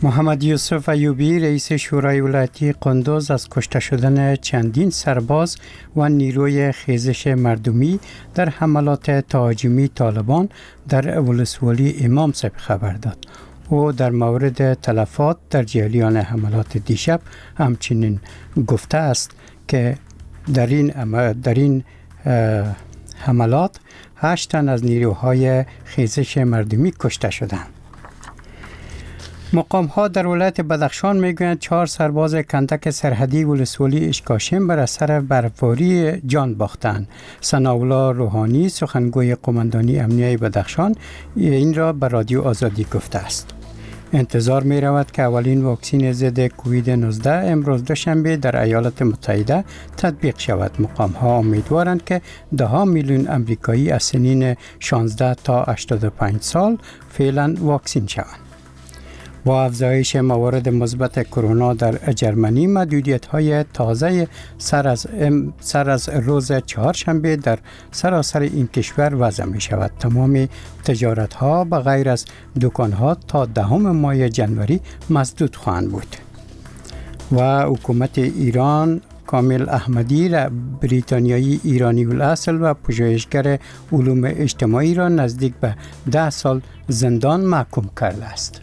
محمد یوسف ایوبی رئیس شورای ولایتی قندوز از کشته شدن چندین سرباز و نیروی خیزش مردمی در حملات تهاجمی طالبان در ولسوالی امام صاحب خبر داد. او در مورد تلفات در جریان حملات دیشب همچنین گفته است که در این حملات 8 تن از نیروهای خیزش مردمی کشته شدند. مقام ها در ولایت بدخشان میگویند 4 سرباز کندک سرحدی ولسوالی اشکاشم بر اثر برفباری جان باختند. ثناءالله روحانی سخنگوی قماندانی امنیه بدخشان این را به رادیو آزادی گفته است. انتظار می رود که اولین واکسین ضد کووید 19 امروز دوشنبه در ایالات متحده تطبیق شود. مقام ها امیدوارند که 10 میلیون امریکایی از سنین 16 تا 85 سال فعلا واکسین شوند. با افزایش موارد مثبت کرونا در ژرمنی، محدودیت‌های تازه سر از روز چهارشنبه در سراسر این کشور وضع می‌شود. تمام تجارت‌ها به غیر از دکان‌ها تا 10 ماه جنوری مسدود خواهند بود. و حکومت ایران کامل احمدی بریتانیایی ایرانی الاصل و پژوهشگر علوم اجتماعی را نزدیک به 10 سال زندان محکوم کرده است.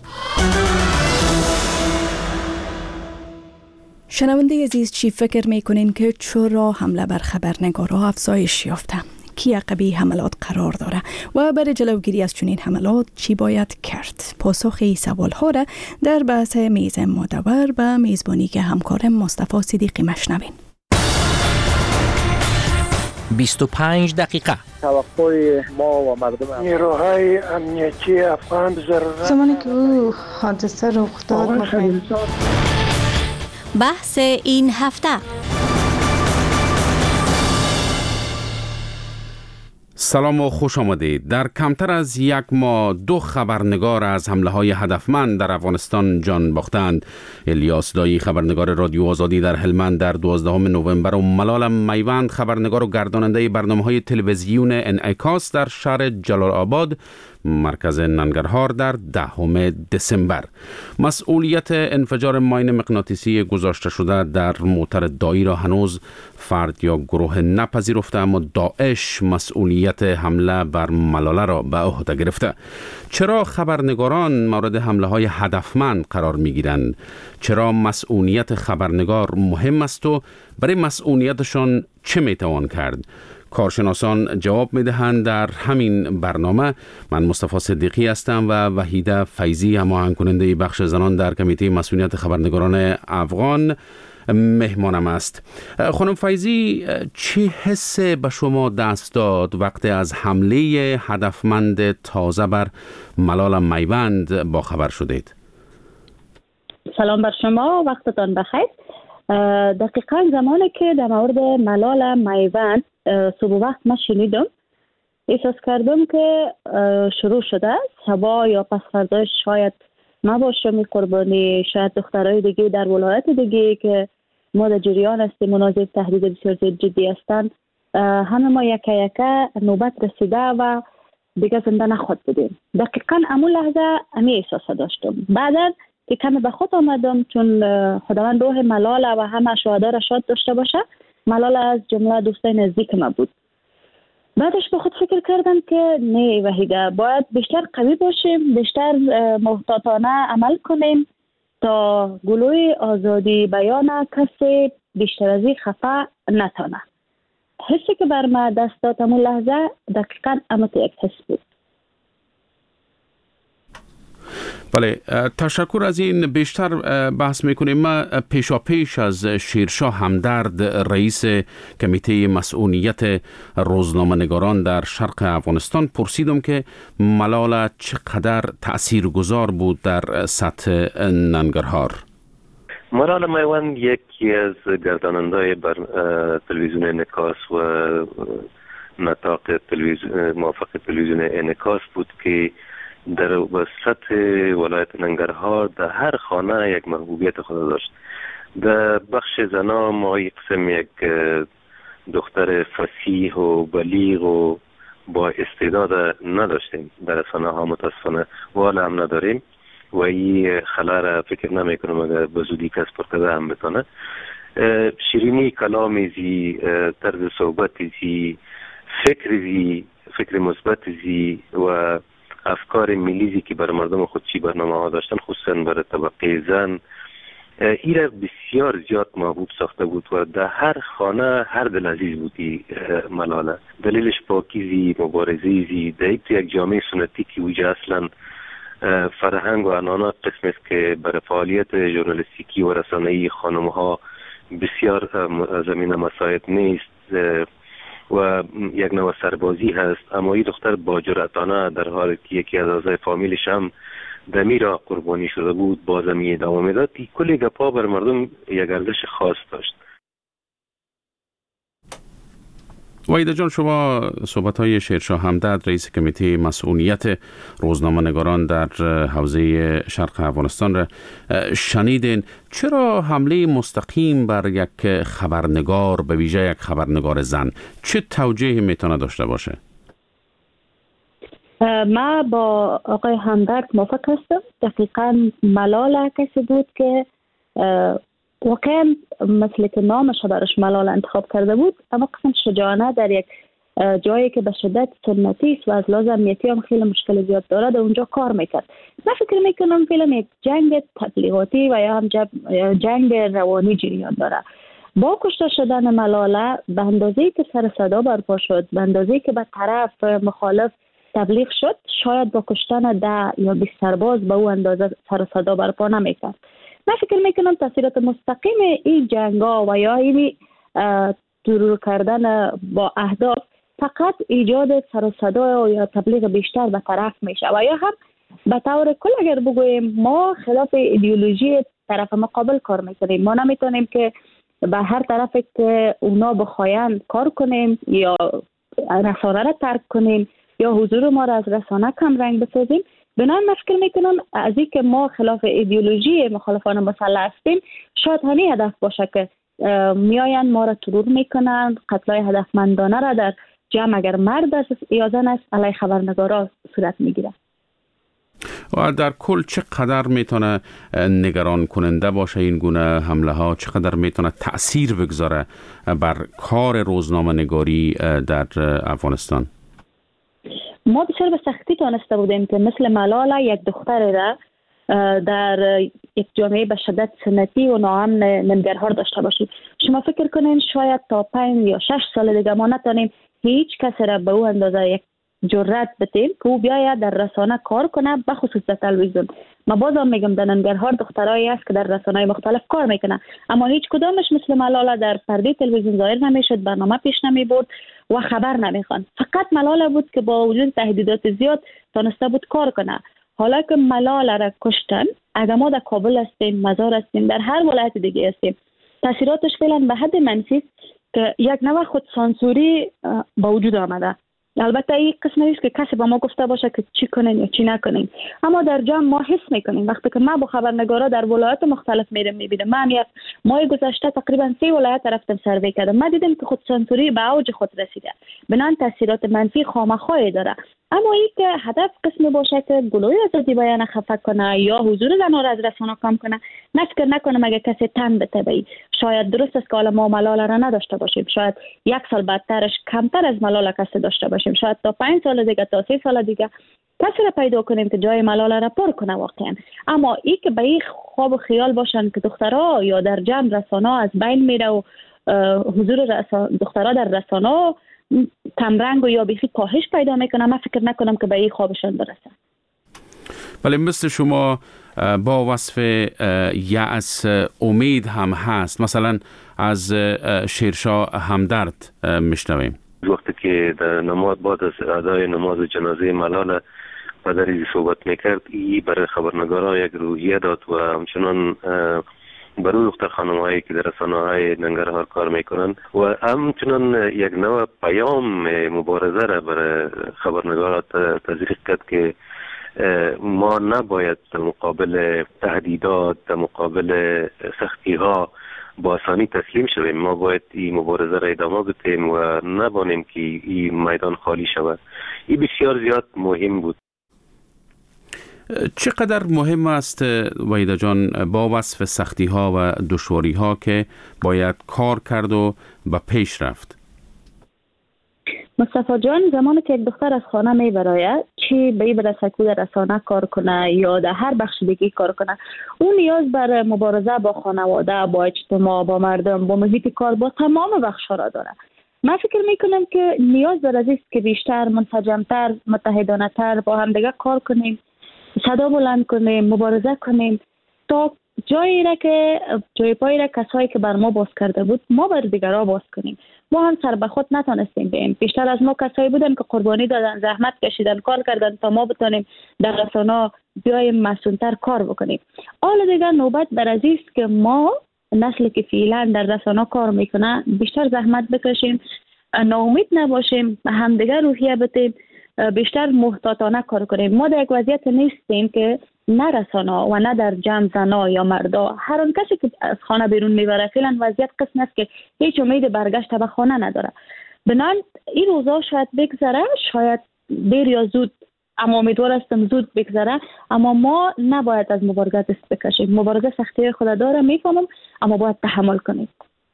شنونده عزیز، چی فکر میکنین که چرا حمله بر خبرنگارها افزایش یافته؟ کی عقبی حملات قرار داره و برای جلوگیری از چنین حملات چی باید کرد؟ پاسخ این سوال ها را در بحث میز مدور به میزبانی که همکارم مصطفی صدیقی مشنوین. 25 دقیقه توقع ما و مردم نیروهای امنیتی افغان ضرورت زمانی که او حادثه رخ داد بحث این هفته. سلام و خوش آمدید. در کمتر از 1 ماه 2 خبرنگار از حمله‌های هدفمند در افغانستان جان باختند. الیاس دایی خبرنگار رادیو آزادی در هلمند در 12 نوامبر و ملال میوند خبرنگار و گرداننده برنامه‌های تلویزیون انعکاس در شهر جلال آباد مرکز ننگرهار در 10 دسامبر. مسئولیت انفجار ماین مغناطیسی گذاشته شده در موتر دایی را هنوز فرد یا گروه نپذیرفته، اما داعش مسئولیت حمله بر ملاله را به عهده گرفته. چرا خبرنگاران مورد حمله های هدفمند قرار می گیرند؟ چرا مسئولیت خبرنگار مهم است و برای مسئولیتشان چه می توان کرد؟ کارشناسان جواب می دهند در همین برنامه. من مصطفی صدیقی هستم و وحیده فیضی هماهنگ کننده بخش زنان در کمیته مسئولیت خبرنگاران افغان مهمانم است. خانم فیضی، چه حس به شما دست داد وقتی از حمله هدفمند تازه بر ملال میوند با خبر شدید؟ سلام بر شما، وقتتان بخیر. دقیقاً زمانی که در مورد ملال میوند صبح وقت من شنیدم، احساس کردم که شروع شده است. شبا یا پس فرداش شاید ما باشم قربانی، شاید دخترای دیگه در ولایت دیگه که ما در جریان هستیم مناظر تهدید بسیار جدی هستند، همه ما یکه یکه نوبت رسیده و دیگه زنده نخود بودیم. دقیقاً امون لحظه امی احساس داشتم. بعدا که کمی به خود آمدم، چون خداوند روح ملال و همه شهدا را شاد داشته باشه، ملال از جمله دوستای نزدیک ما بود. بعدش به خود فکر کردم که نه وحیده، باید بیشتر قوی باشیم، بیشتر محتاطانه عمل کنیم تا گلوی آزادی بیان کسی بیشتر از این خفه نتانه. حسی که بر ما دست داد همون لحظه دقیقاً امت یک حس بود. بله، تشکر از این. بیشتر بحث میکنیم. ما پیش از شیرشاه همدرد رئیس کمیته مسئولیت روزنامه‌نگاران در شرق افغانستان پرسیدم که ملال چقدر تاثیرگذار بود در سطح ننگرهار. ملال میوند یکی از گرداننده‌های بر تلویزیون انعکاس و نطاق موافق تلویزیون انعکاس بود که در وسط ولایت ننگرهار در هر خانه یک محبوبیت خود داشت. در بخش زنا ما یک قسم یک دختر فصیح و بلیغ و با استعداد نداشتیم، در رسانه ها متاسفانه و هم نداریم. و این خلا را فکر نمی کنم اگر به زودی کس پرکده هم بتانه. شیرینی کلام زی، طرز صحبت زی، فکر مثبت زی و افکار ملیزی که برای مردم خودشی برنامه ها داشتن، خصوصا برای طبقه زن، این را بسیار زیاد محبوب ساخته بود و در هر خانه هر دل عزیز بودی ملاله. دلیلش پاکیزی، مبارزی در یک جامعه سنتی که ویجه اصلا فرهنگ و عنعنات قسم است که برای فعالیت ژورنالیستیکی و رسانه‌ای خانم‌ها بسیار زمینه مساعد نیست و یک نوع سربازی هست. اما این دختر با جرأتانه در حالی که یکی از اعضای فامیلش هم دمیرا قربانی شده بود بازم ادامه میداد. کلی گپا بر مردم یک ارزش خاص داشت. وحیده جان، شما صحبت‌های شیرشاه همدرد رئیس کمیته مسئولیت روزنامه‌نگاران در حوزه شرق افغانستان را شنیدین. چرا حمله مستقیم بر یک خبرنگار، به ویژه یک خبرنگار زن، چه توجیهی میتونه داشته باشه؟ ما با آقای همدرد موافق هستم. دقیقاً ملاله کسی بود که واقعا مثل که نامش برش ملاله انتخاب کرده بود، اما قسم شجاعانه در یک جایی که به شدت سنتی است و از لحاظ امنیتی هم خیلی مشکل زیاد داره در اونجا کار میکرد. من فکر میکنم فیلم یک جنگ تبلیغاتی و یا هم جنگ روانی جریان داره. با کشته شدن ملاله به اندازه‌ای که سر صدا برپا شد، به اندازه‌ای که به طرف مخالف تبلیغ شد، شاید با کشتن 10 یا 20 سرباز به او اندازه سر صدا برپا نمیکرد. من فکر میکنم تاثیرات مستقیم این جنگا و یا این ترور کردن با اهداف فقط ایجاد سر و صدا یا تبلیغ بیشتر به طرف میشه و یا هم به طور کل اگر بگوییم ما خلاف ایدئولوژی طرف مقابل کار میکنیم. ما نمیتونیم که به هر طرف که اونا بخواین کار کنیم یا رسانه را ترک کنیم یا حضور ما را از رسانه کم رنگ بسازیم. بنابراین من فکر میکنم از این که ما خلاف ایدئولوژی مخالفان مسلح هستیم، شاید همین هدف باشه که میاین ما را ترور میکنن، قتلای هدفمندانه را در جمع اگر مرد است یا زن است علیه خبرنگارا صورت میگیره. و در کل چقدر میتونه نگران کننده باشه این گونه حمله ها؟ چقدر میتونه تأثیر بگذاره بر کار روزنامه نگاری در افغانستان؟ ما بسیار به سختی تانسته بودیم که مثل ملاله یک دختر را در یک جامعه به شدت سنتی و ناامن نمگرهار داشته باشیم. شما فکر کنین شاید تا 5 یا 6 سال دیگه ما نتونیم هیچ کسی را به او اندازه یک جرأت بتیم که او بیاید در رسانه کار کنه، به خصوص در تلویزیون. ما بازم میگم در ننگرهار دخترایی است که در رسانه‌های مختلف کار میکنه، اما هیچ کدامش مثل ملاله در پرده تلویزیون ظاهر نمیشد، برنامه پیش نمیبرد و خبر نمیخوان. فقط ملاله بود که با وجود تهدیدات زیاد تانسته بود کار کنه. حالا که ملاله را کشتن، اگر ما در کابل هستیم، مزار هستیم، در هر ولایت دیگه هستیم، تاثیراتش فعلا به حد منفی است که یک نوع خود سانسوری با وجود آمده. البته این قسم نیست که کسی با ما گفته باشه که چی کنین یا چی نکنین، اما در جمع ما حس میکنیم. وقتی که ما با خبرنگارا در ولایات مختلف میبینم، من یک ماه گذشته تقریبا 3 ولایت رفتم سروی کردم، ما دیدم که خود سانسوری به اوج خود رسیده، بنان تاثیرات منفی خامخای داره. اما این که هدف قسمی باشه که گلوی آزادی بیان خفه کنه یا حضور زنان را از رسانه کم کنه، فکر نکنم اگه کسی تن بتبی. شاید درست است که حالا ما ملاله را نداشته باشیم، شاید 1 سال بعدترش کمتر از ملاله کسی داشته باشیم، شاید تا 5 سال دیگه، تا 3 سال دیگه کسی را پیدا کنیم که جای ملاله را پر کنه واقعا. اما این که به این خواب و خیال باشن که دخترها یا در جمع رسانه از بین میره و حضور دخترها در رسانه کمرنگ و یا بیخی کاهش پیدا میکنه، من فکر نکنم که به این خوابشان برسن. ولی مثل شما با وصف یأس امید هم هست. مثلا از شیرشاه همدرد میشنویم وقتی که در نماز بعد از ادای نماز جنازه ملاله پدری صحبت میکرد، این برای خبرنگارا یک روحیه داد و همچنان برای دختر خانم‌هایی که در رسانه‌های ننگرهار کار میکنن و همچنان یک نوع پیام مبارزه را برای خبرنگارا تزریق کرد که ما نباید در مقابل تهدیدات، در مقابل سختی‌ها با آسانی تسلیم شویم. ما باید این مبارزه را ادامه بدیم و نبانیم که این میدان خالی شود. این بسیار زیاد مهم بود. چقدر مهم است وحیده جان با وصف سختی ها و دشواری ها که باید کار کرد و به پیش رفت؟ مصطفی جان، زمانی که یک دختر از خانه می براید، چی به این برسه که در رسانه کار کنه یا در هر بخش دیگه کار کنه، اون نیاز بر مبارزه با خانواده، با اجتماع، با مردم، با محیط کار، با تمام بخش‌ها را داره. من فکر میکنم که نیاز بر از است که بیشتر منسجمتر، متحدانه تر با هم دیگه کار کنیم، صدا بلند کنیم، مبارزه کنیم تا جایی پایی را کسایی که بر ما باز کرده بود ما بر دیگرها باز کنیم. ما هم سر به خود نتونستیم بیم. بیشتر از ما کسایی بودن که قربانی دادن، زحمت کشیدن، کار کردن تا ما بتونیم در رسانه بیایم مسئول‌تر کار بکنیم. حالا دیگه نوبت بر از است که ما نسلی که فعلا در رسانه کار میکنه بیشتر زحمت بکشیم، ناامید نباشیم، همدیگه روحیه بدیم، بیشتر محتاطانه کار کنیم. ما در یک وضعیت نیستیم که نه رسانه و نه در جمع زنا یا مردا، هر آن کسی که از خانه بیرون میبره فعلا وضعیت قسم است که هیچ امید برگشت به خانه نداره. بنان این روزا شاید بگذره، شاید دیر یا زود، اما امیدوار هستم زود بگذره، اما ما نباید از مبارزه دست بکشیم. مبارزه سختی خود داره، میفهمم، اما باید تحمل کنیم.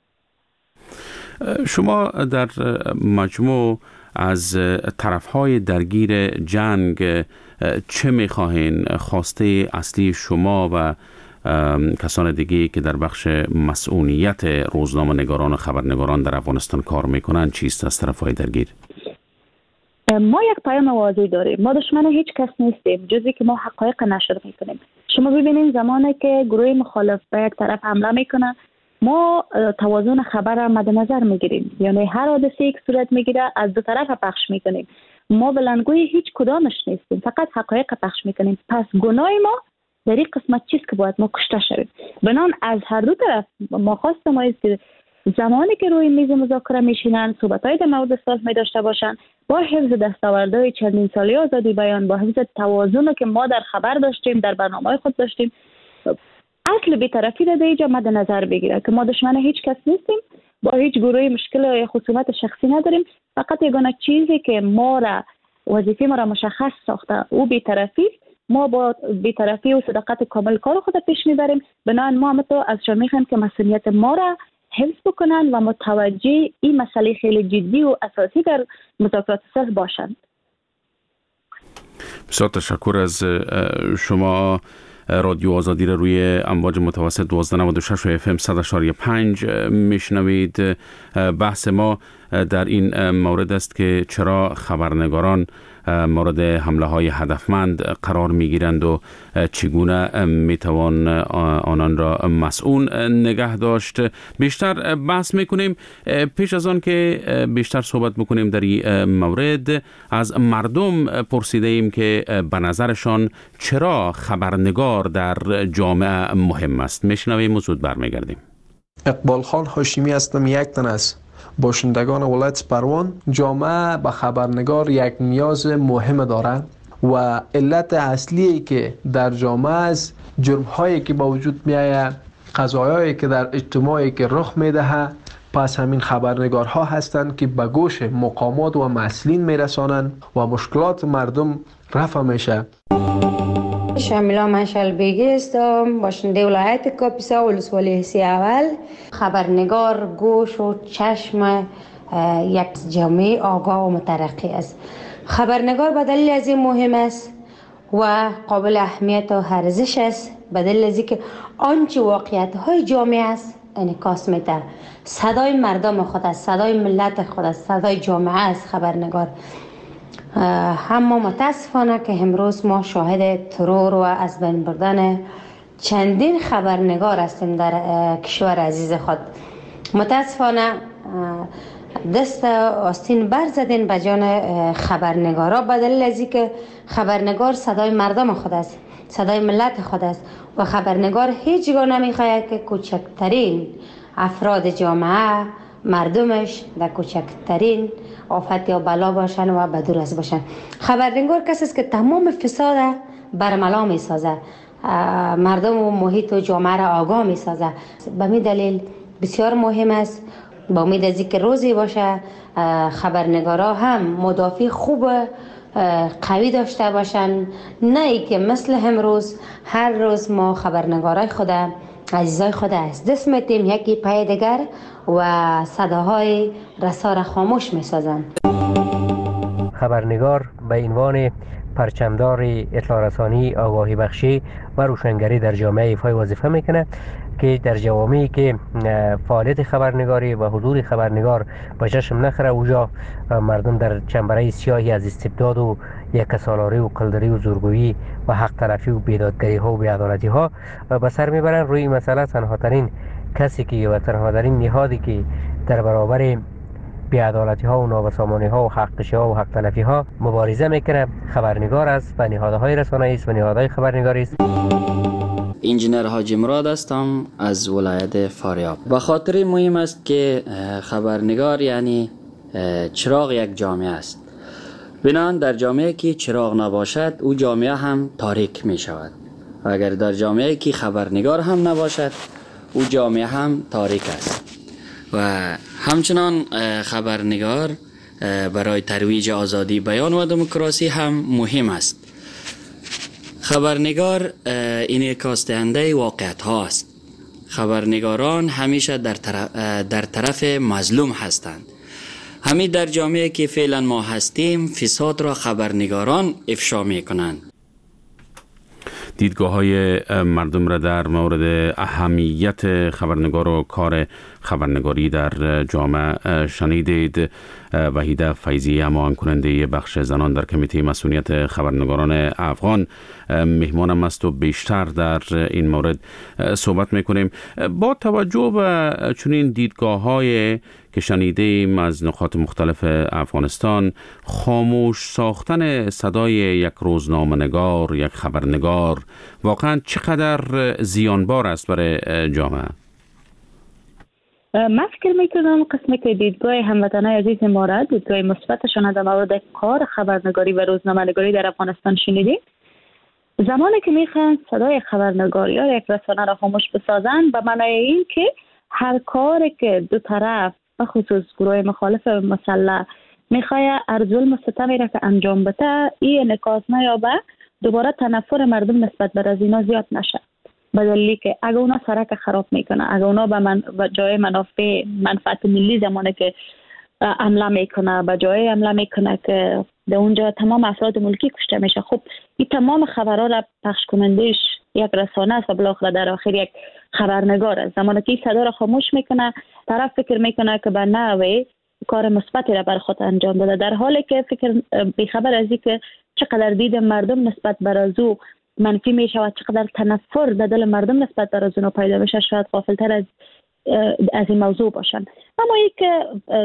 شما در مجموع از طرفهای درگیر جنگ چه میخواهین؟ خواسته اصلی شما و کسان دیگه که در بخش مسئولیت روزنامه‌نگاران و خبرنگاران در افغانستان کار میکنن چیست از طرفهای درگیر؟ ما یک پیام واضح داریم. ما دشمن هیچ کس نیستیم جزی که ما حقایق نشر میکنیم. شما ببینید زمانی که گروه مخالف به یک طرف حمله میکنه، ما توازن خبر را مد نظر میگیریم، یعنی هر حادثه‌ای که صورت میگیره از دو طرف پخش میکنیم. ما بلندگوی هیچ کدامش نیستیم، فقط حقایق پخش میکنیم. پس گناه ما در این قسمت چیست که باید ما کشته شویم. بنان از هر دو طرف ما خواست ما است که زمانی که روی میز مذاکره میشینن، صحبت‌های در مورد صلح می داشته باشن، با حفظ دستاوردهای چندین سالی آزادی بیان، با حفظ توازن که ما در خبر داشتیم، در برنامه‌های خود داشتیم، اصل بی‌طرفی را در اینجا مد نظر بگیره که ما دشمن هیچ کس نیستیم، با هیچ گروهی مشکل یا خصومت شخصی نداریم. فقط یگانه چیزی که ما را وظیفه ما را مشخص ساخته او بی‌طرفی، ما با بی‌طرفی و صداقت کامل کار خود پیش میبریم. بنابراین ما هم تو از شما میخوایم که مسئولیت ما را حفظ بکنن و متوجه این مسئله خیلی جدی و اساسی در مذاکرات صلح باشند. بسیار تشکر از شما. رادیو آزادی را روی امواج متوسط 1296 و FM 100.5 میشنوید. بحث ما در این مورد است که چرا خبرنگاران مورد حمله های هدفمند قرار میگیرند و چگونه میتوان آنان را مسئول نگه داشت. بیشتر بحث میکنیم. پیش از آن که بیشتر صحبت بکنیم در این مورد، از مردم پرسیده ایم که به نظرشان چرا خبرنگار در جامعه مهم است. میشنویم و زود برمیگردیم. اقبال خان هاشمی هستم، یک تن از باشندگان ولایت پروان. جامعه به خبرنگار یک نیاز مهم داره و علت اصلی که در جامعه از جرم هایی که با وجود می آید، قضایایی که در اجتماعی که رخ می دهد، پس همین خبرنگارها هستند که به گوش مقامات و مسئولین می رسانند و مشکلات مردم رفع میشه. شامیلا منشل بیگی هستم، باشنده ولایت کاپیسا ولسوالی حسی اول. خبرنگار گوش و چشم یک جامعه آگاه و مترقی است. خبرنگار به دلیل از این مهم است و قابل اهمیت و ارزش است، به دلیل از اینکه آنچه واقعیت های جامعه است انعکاس میده. صدای مردم خود است، صدای ملت خود است، صدای جامعه است خبرنگار. اما متاسفانه که امروز ما شاهد ترور و از بین بردن چندین خبرنگار هستیم در کشور عزیز خود. متاسفانه دست آستین بر زدین به جان خبرنگارا، به دلیل از اینکه خبرنگار صدای مردم خود است، صدای ملت خود است و خبرنگار هیچگاه نمیخواهد که کوچکترین افراد جامعه، مردمش در کوچکترین آفت یا بلا باشن و بدور از باشن. خبرنگار کسی است که تمام فساد برملا می سازه، مردم و محیط و جامعه را آگاه می سازه. به می دلیل بسیار مهم است، با امید از اینکه روزی باشه خبرنگارا هم مدافع خوب قوی داشته باشن، نه ای که مثل امروز هر روز ما خبرنگارای خود عزیزای خود از دست میتیم یکی پای دیگر و صداهای رسا را خاموش میسازن. خبرنگار به عنوان پرچمدار اطلاع رسانی، آگاهی بخشی و روشنگری در جامعه ایفای وظیفه میکنه که در جوامعی که فعالیت خبرنگاری و حضور خبرنگار به چشم نخره، اوجا مردم در چنبره سیاهی از استبداد و یکسالاری و قلدری و زورگویی و حق طرفی و بیدادگری ها و بیعدالتی ها به سر میبرن. روی مسئله تنها ترین کسی که و تنها ترین نهادی که در برابر بی‌عدالتی ها و نابسامانی ها و حق کشی ها و حق تلفی ها مبارزه میکنه خبرنگار است و نهادهای رسانه‌ای است و نهادهای خبرنگاری است. انجینر حاجی مراد هستم از ولایت فاریاب. به خاطر مهم است که خبرنگار یعنی چراغ یک جامعه است. بنان در جامعه که چراغ نباشد او جامعه هم تاریک می شود. و اگر در جامعه که خبرنگار هم نباشد او جامعه هم تاریک است. و همچنان خبرنگار برای ترویج آزادی بیان و دموکراسی هم مهم است. خبرنگار انعکاس دهنده واقعیت ها است. خبرنگاران همیشه در طرف مظلوم هستند. همین در جامعه که فعلا ما هستیم فساد را خبرنگاران افشا می کنند. دیدگاه های مردم را در مورد اهمیت خبرنگار و کار خبرنگاری در جامعه شنیدید. وحیده فیضی، معاون کننده بخش زنان در کمیته مسئولیت خبرنگاران افغان، مهمانم است و بیشتر در این مورد صحبت میکنیم. با توجه به چنین دیدگاه های که شنیدیم از نقاط مختلف افغانستان، خاموش ساختن صدای یک روزنامه‌نگار، یک خبرنگار واقعا چقدر زیانبار است برای جامعه؟ من فکر میکنم قسمی که دیدگاه هموطنای عزیز ما را، دیدگاه مثبتشان در مورد کار خبرنگاری و روزنامه‌نگاری در افغانستان شنیدیم. زمانی که میخوان صدای خبرنگاری یا یک رسانه را خاموش بسازن، به معنای این که هر کاری که دو طرف و خصوص گروه مخالف مسلح میخواه ارذل مستمری را که انجام بده، این انعکاس نیابه، دوباره تنفر مردم نسبت بر از اینا زیاد نشه. به دلیلی که اگه اونا سرک خراب میکنه، اگه اونا به جای منفعت ملی زمانه که حمله میکنه، به جای حمله میکنه که در اونجا تمام افراد ملکی کشته میشه، خب این تمام خبرها را پخش کنندش یک رسانه است و بالاخره در آخر یک خبرنگار است. زمانی که این صدا را خاموش میکنه، طرف فکر میکنه که به نحوی کار مثبتی را بر خود انجام بده، در حالی که فکر بیخبر از این که چقدر دید مردم نسبت بر از او منفی میشه و چقدر تنفر در دل مردم نسبت بر از اونو پیدا میشه، شاید غافلتر از این موضوع باشن. اما این که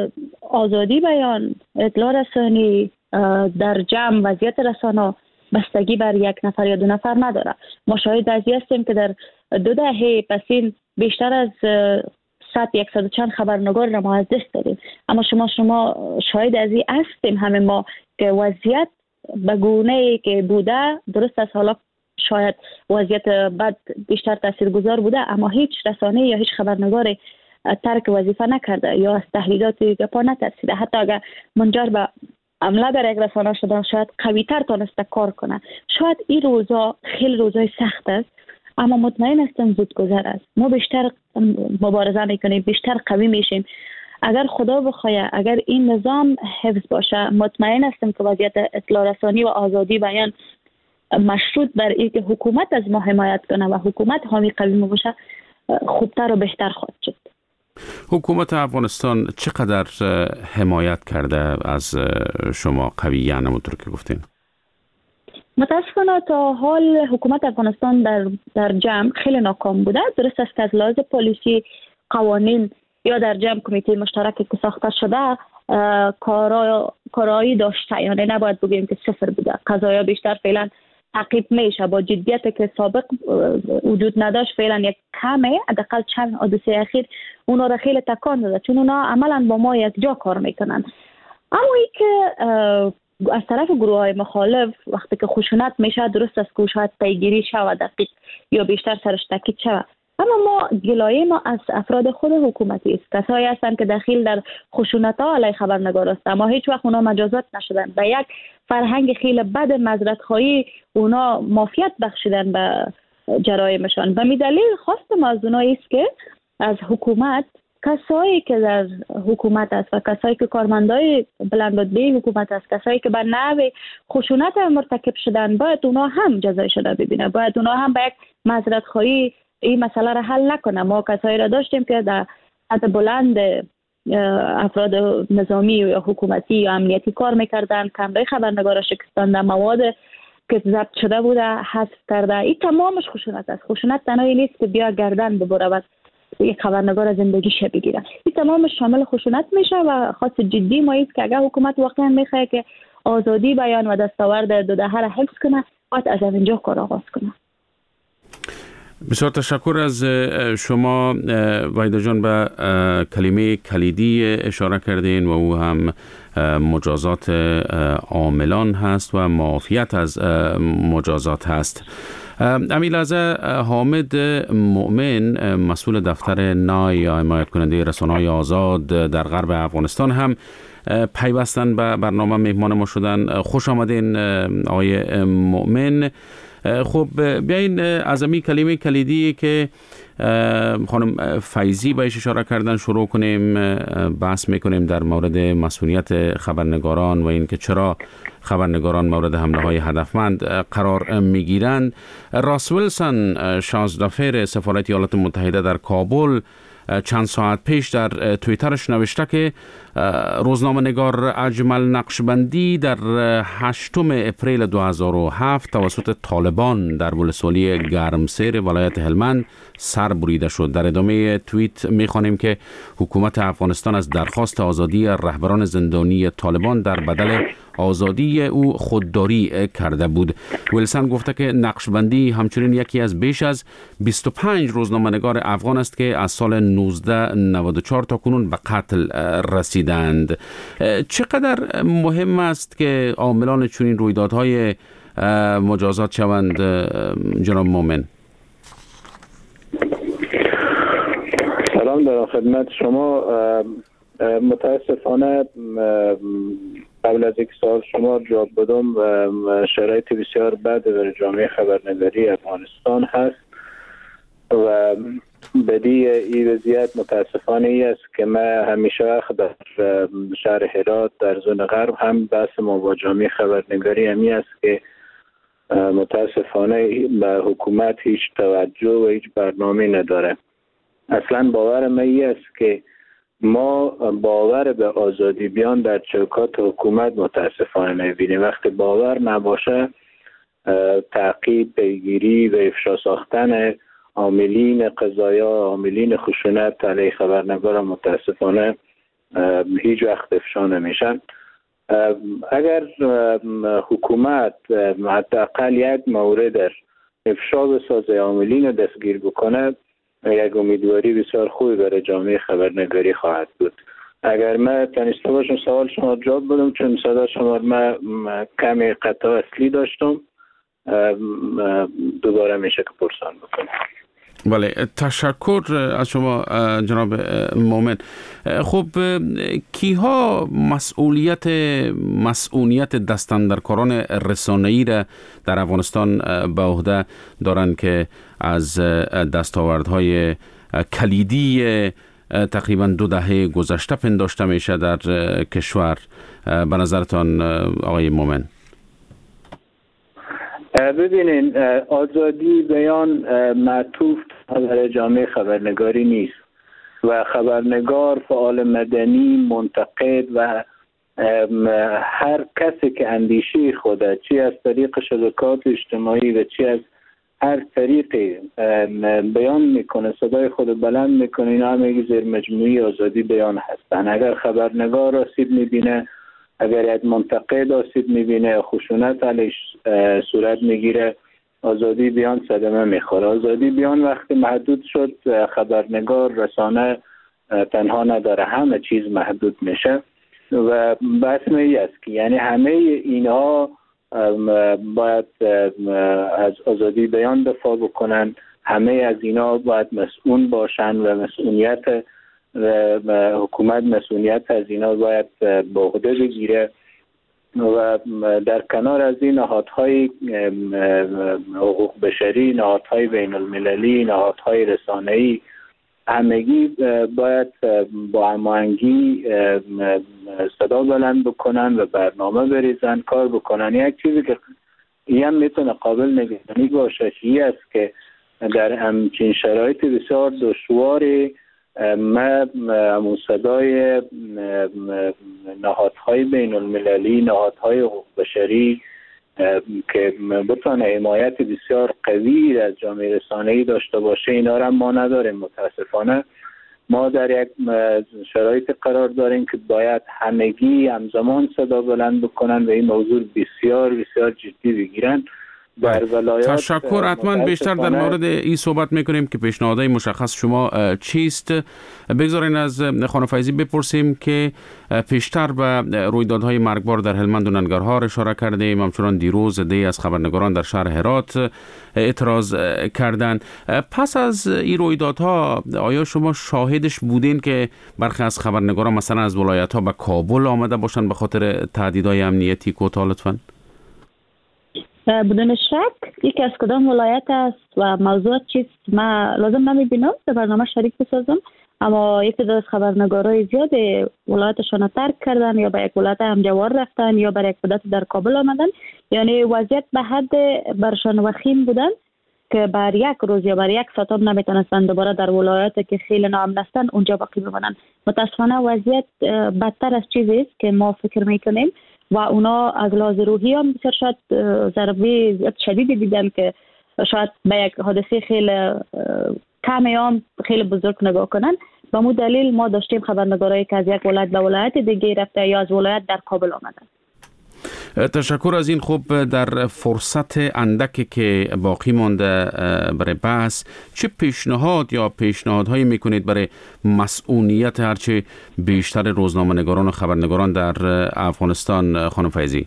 آزادی بیان، اطلاع رسانی در جمع وضعیت رسانه بستگی بر یک نفر یا دو نفر نداره. ما شاهد از این هستیم که در 2 دهه پسین بیشتر از 100 چند خبرنگار را ما از دست دادیم. اما شما شاهد از این هستیم همه ما که وضعیت به گونه‌ای که بوده، درست از حالا شاید وضعیت بد بیشتر تاثیرگذار بوده، اما هیچ رسانه یا هیچ خبرنگاری ترک وظیفه نکرده یا از تهدیدات گپا نترسیده. حتی اگر منجر به حمله در یک رسانه شده، شاید قوی‌تر تونسته کار کنه. شاید این روزا خیلی روزای سخت است، اما مطمئن هستم زود گذر است. ما بیشتر مبارزه میکنیم، بیشتر قوی میشیم. اگر خدا بخواه، اگر این نظام حفظ باشه، مطمئن هستم که وضعیت اطلاع رسانی و آزادی بیان مشروط بر اینکه حکومت از ما حمایت کنه و حکومت حامی قوی ما باشه، خوبتر و بهتر خواهد شد. حکومت افغانستان چقدر حمایت کرده از شما قویاً همونطور که گفتین؟ متاسفانه تا حال حکومت افغانستان در جمع خیلی ناکام بوده. درست است که از لحاظ پالیسی، قوانین یا در جمع کمیته مشترکی که ساخته شده کارایی داشته، یعنی نباید بگیم که صفر بوده. قضایا بیشتر فعلا تعقیب میشه، با جدیت که سابق وجود نداشت فعلا یک کمه، حداقل چند حادثه اخیر اونا را خیلی تکان داده، چون اونا عملا با ما یک جا کار میکنن. اما ای که از طرف گروه های مخالف وقتی که خشونت میشه، درست است که شاید پیگیری شود دقیق یا بیشتر سرش تاکید شود، اما ما گلایه ما از افراد خود حکومتی است، کسایی هستند که دخیل در خشونت‌ها علیه خبرنگار است، اما هیچ وقت اونا مجازات نشدن. به یک فرهنگ خیلی بد مزرعه‌خواهی اونا مافیت بخشیدن به جرایمشان. به دلیل خواستم از اونا است که از حکومت، کسایی که در حکومت است و کسایی که کارمندای بلند رتبه حکومت است، کسایی که به نحو خشونت مرتکب شدن، باید اونا هم جزایش را ببینه، باید اونا هم به یک معذرت‌خواهی این مسئله را حل نکنه. ما کسایی را داشتیم که در سطح بلند افراد نظامی یا حکومتی یا امنیتی کار میکردن، کمره خبرنگار را شکستاندن، مواد که ضبط شده بوده حذف کرده. این تمامش خشونت است. خشونت تنهایی نیست که بیا گردن ببره و یک خبرنگار زندگیش بگیره. این تمامش شامل خشونت میشه و خاص جدی ما است که اگر حکومت واقعا میخواد که آزادی بیان و دستاورد دو دهه را حفظ کنه، باید از اینجا کار آغاز کنه. بسیار تشکر از شما وحیده جان. به کلمه کلیدی اشاره کردین و او هم مجازات عاملان هست و معافیت از مجازات هست. امیل از حامد مؤمن، مسئول دفتر نای یا حمایت کننده رسانه‌های آزاد در غرب افغانستان، هم پیوستن به برنامه مهمان ما شدن. خوش آمدین آقای مؤمن. خب بیاین از امی کلمه کلیدی که خانم فیضی بهش اشاره کردن شروع کنیم. بحث میکنیم در مورد مسئولیت خبرنگاران و اینکه چرا خبرنگاران مورد حمله های هدفمند قرار میگیرند. راس ویلسون، شازدافر سفارت ایالات متحده در کابل، چند ساعت پیش در توییترش نوشته که روزنامه نگار اجمل نقشبندی در 8 اپریل 2007 توسط طالبان در ولسوالی گرمسیر ولایت هلمند سر بریده شد. در ادامه توییت میخوانیم که حکومت افغانستان از درخواست آزادی رهبران زندانی طالبان در بدل آزادی او خودداری کرده بود. ویلسون گفته که نقشبندی همچنین یکی از بیش از 25 روزنامه‌نگار افغان است که از سال 1994 تا کنون به قتل رسیدند. چقدر مهم است که عاملان چنین رویدادهای مجازات شوند جناب مومن؟ سلام در خدمت شما. متاسفانه قبل از یک سال شما جواب بدم شرایط بسیار بد در جامعه خبرنگاری افغانستان هست و بدی این وضعیت متاسفانه ای است که ما همیشه در شهر هرات در زون غرب هم بحث ما با جامعه خبرنگاری همی است که متاسفانه به حکومت هیچ توجه و هیچ برنامه نداره. اصلا باور ما ای است که ما باور به آزادی بیان در چوکات حکومت متاسفانه نمی‌بینیم. وقتی باور نباشه تعقیب، پیگیری و افشا ساختن عاملین قضایا، عاملین خشونت علیه خبرنگار متاسفانه هیچ وقت افشا نمیشن. اگر حکومت حداقل یک مورد افشا بسازه، عاملین رو دستگیر بکنه، یک امیدواری بسیار خوبی برای جامعه خبرنگاری خواهد بود. اگر من تانسته باشم سوال شما جواب بدم، چون صدا شما من کمی قطع اصلی داشتم، دوباره میشه که پرسان بکنم. بله، تشکر از شما جناب مومن. خب کیها مسئولیت دستاندرکاران رسانه‌ای را در افغانستان به عهده دارند که از دستاوردهای کلیدی تقریبا 2 دهه گذشته پنداشته میشه در کشور؟ به نظرتان آقای مومن؟ ببینین، آزادی بیان معطوف در جامعه خبرنگاری نیست و خبرنگار، فعال مدنی، منتقد و هر کسی که اندیشه خوده، چی از طریق شبکات اجتماعی و چی از هر طریقی بیان میکنه، صدای خود بلند میکنه، اینا همه زیر مجموعه آزادی بیان هستن. اگر خبرنگار آسیب میبینه، اگر یک منتقد آسیب میبینه، خشونت علیش صورت میگیره، آزادی بیان صدمه میخوره. آزادی بیان وقتی محدود شد، خبرنگار، رسانه تنها نداره، همه چیز محدود میشه و بحث می است که یعنی همه اینها باید از آزادی بیان دفاع بکنن همه از اینا باید مسئول باشن و مسئولیت حکومت مسئولیت از اینا باید به عهده بگیره و در کنار از این نهادهای حقوق بشری، نهادهای بین المللی، نهادهای رسانه‌ای همگی باید با هماهنگی صدا بلند بکنن و برنامه بریزن، کار بکنن. یک چیزی که این هم میتونه قابل نگرانی باشه این است که در همچین شرایط بسیار دشواری ما همون صدای نهادهای بین المللی، نهادهای حقوق بشری که بتونه حمایت بسیار قوی از جامعه رسانه‌ای داشته باشه، اینا را ما نداریم. متاسفانه ما در یک شرایط قرار داریم که باید همگی همزمان صدا بلند بکنن و این موضوع بسیار بسیار جدی بگیرن. تشکر. حتما بیشتر در مورد این صحبت میکنیم که پیشنهادهای مشخص شما چیست. بگذارین از خانم فیضی بپرسیم که پیشتر به رویدادهای مرگبار در هلمند و ننگرهار اشاره کردیم. همچنان دیروز عده‌ای از خبرنگاران در شهر هرات اعتراض کردند. پس از این رویدادها آیا شما شاهدش بودین که برخی از خبرنگاران مثلا از ولایت‌ها به کابل آمده باشن به خاطر تهدیدهای امنیتی کوتاه؟ لطفاً. بدون شک یکی از کدام ولایت است و موضوع چیست ما لازم نمیبینم در برنامه شریک بسازم، اما یکی از خبرنگارای زیاد ولایتشان ترک کردن یا به یک ولایت همجوار رفتن یا برای یک مدت در کابل آمدن. یعنی وضعیت به حد برشان وخیم بودن که بر یک روز یا بر یک ساعت هم نمیتونستن دوباره در ولایت که خیلی ناامن هستند اونجا باقی بمانند. متاسفانه وضعیت بدتر از چیزی است که ما فکر میکنیم و اونا از لحاظ روحی هم بسیار شاید ضربه شدیدی دیدن که شاید به یک حادثه خیلی کمی هم خیلی بزرگ نگاه کنن. به مو دلیل ما داشتیم خبرنگارایی که از یک ولایت به ولایت دیگه رفته یا از ولایت در کابل آمدن. تشکر از این. خوب در فرصت اندکی که باقی مانده برای بحث چه پیشنهاد یا پیشنهادهایی میکنید برای مسئولیت هرچه بیشتر روزنامه‌نگاران و خبرنگاران در افغانستان خانم فیضی؟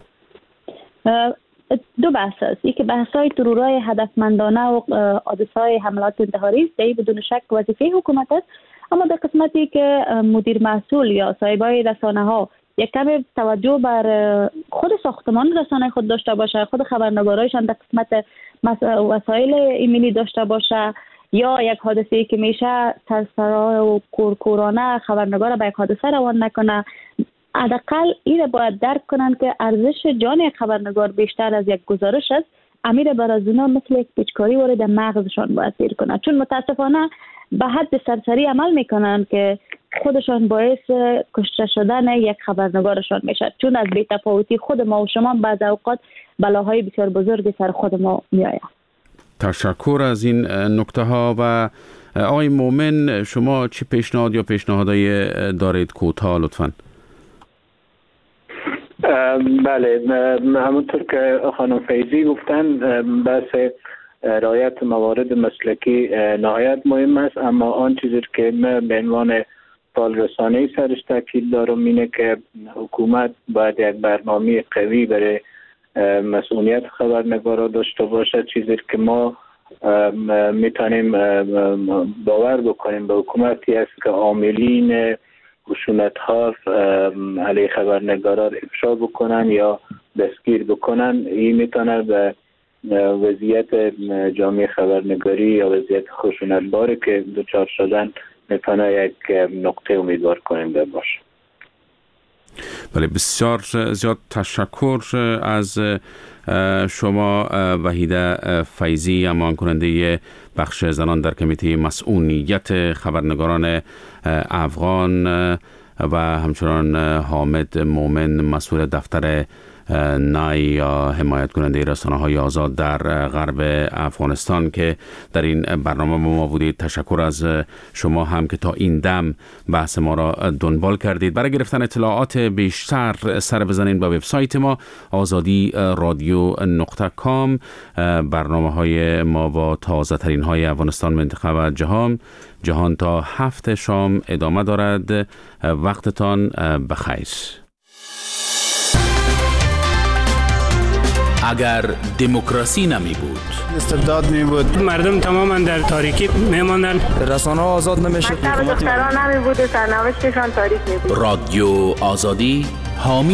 دو بحث است. یکی بحث‌های ترورای هدفمندانه و حادثه‌های حملات انتحاری است. این بدون شک وظیفه حکومت است، اما در قسمتی که مدیر مسئول یا صاحبای رسانه‌ها یک کمی توجه بر خود ساختمان رسانه خود داشته باشه، خود خبرنگارایشان در قسمت وسایل ایمنی داشته باشه، یا یک حادثه‌ای که میشه سرسرا و کورکورانه خبرنگار به یک حادثه روان نکنه، حداقل این باید درک کنن که ارزش جان یک خبرنگار بیشتر از یک گزارش است. امیر بر از اونا مثل یک پیچکاری وارد مغزشان باید دیر کنه، چون متاسفانه به حد سرسری عمل میکنن که خودشان باعث کشته شدن یک خبرنگارشان میشه، چون از بی‌تفاوتی خود ما و شما بعض اوقات بلاهای بسیار بزرگی سر خود ما میآید. تشکر از این نکته ها. و آقای مومن شما چه پیشنهاد یا پیشنهادایی دارید کوتاه لطفاً؟ بله، همونطور که خانم فیضی گفتن بحث رعایت موارد مسلکی نهایت مهم است، اما آن چیزی که من به عنوان فعال رسانه‌ای سرش تاکید دارم اینه که حکومت باید یک برنامه قوی برای مسئولیت خبرنگارا داشته باشه. چیزی که ما میتونیم باور بکنیم به حکومتی است که عاملین خشونت ها علیه خبرنگارا افشا بکنن یا دستگیر بکنن. این میتونه به وضعیت جامعه خبرنگاری یا وضعیت خشونتباری که دچار شدن میتونه یک نقطه امیدوار کننده باشه. بله، بسیار زیاد تشکر از شما وحیده فیضی، امان کننده بخش زنان در کمیته مسئولیت خبرنگاران افغان، و همچنان حامد مومن مسئول دفتر نای یا حمایت کننده رسانه های آزاد در غرب افغانستان که در این برنامه با ما بودید. تشکر از شما هم که تا این دم بحث ما را دنبال کردید. برای گرفتن اطلاعات بیشتر سر بزنید به وبسایت ما azadi-radio.com. برنامه های ما با تازه ترین های افغانستان، منطقه و جهان تا 7 شام ادامه دارد. وقتتان بخیر. اگر دموکراسی نمی بود استبداد می بود. مردم تماما در تاریکی میماندن. رسانه آزاد نمیشد. مکتب دختران نمی بود و سرنوشتشان تاریک می بود. رادیو آزادی حامی